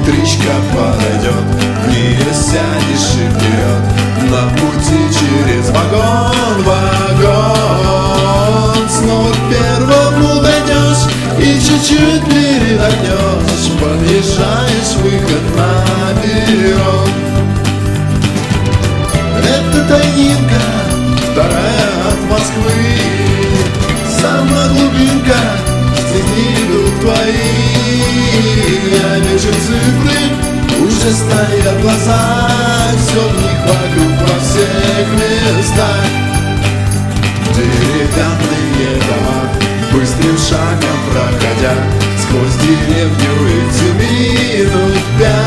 электричка подойдет, не сядешь и вперед, на пути через вагон, вагон. Снова к первому дойдешь и чуть-чуть передохнешь, подъезжаешь, выход на перрон. Это тайнинка, вторая от Москвы, сама глубинка, степи идут твои. Я вижу цифры, уже стоят глаза, все в них вокруг, во всех местах. Деревянные дома, быстрым шагом проходя, сквозь деревню эти минут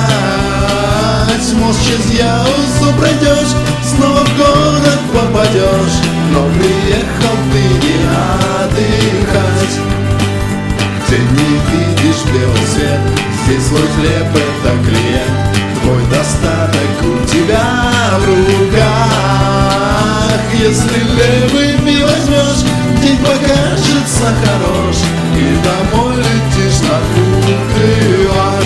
5. Мост через Яузу пройдешь, снова в город попадешь, но приехал ты не отдыхать. Ты не видишь белый свет, здесь свой хлеб — это клиент, твой достаток у тебя в руках. Если левыми возьмешь, день покажется хорош, и домой летишь на двух крылах.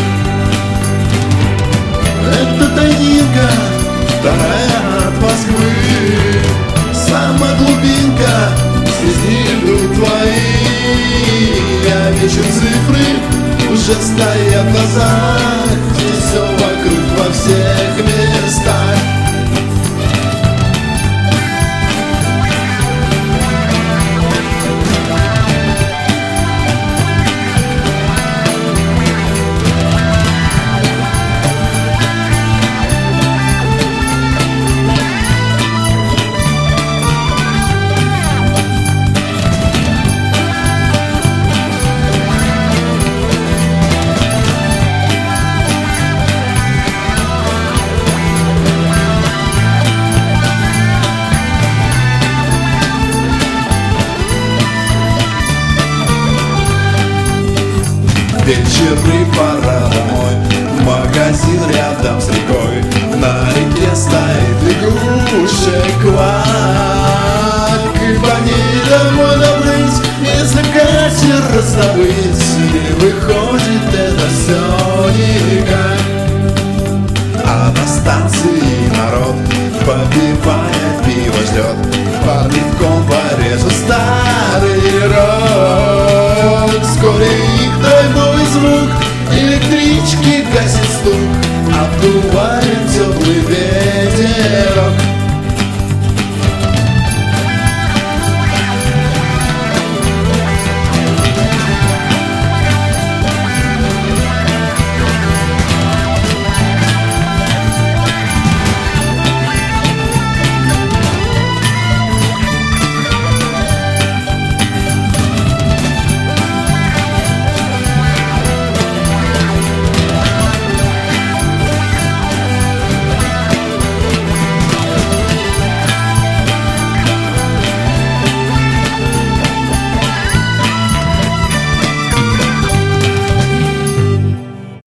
Это тайнинка, вторая от Москвы, сама глубинка, здесь идут твои. Я вижу цифры, уже стоят в глазах, здесь все вокруг, во всех местах. Вечерный пора домой, магазин рядом с рекой, на реке стоит лягушек квак. И по ней домой добрыть, если катер раздобыть, и выходит это все никак. А на станции народ, попивая пиво, ждет, парником порежет старый рот. Вскоре их двойной звук электрички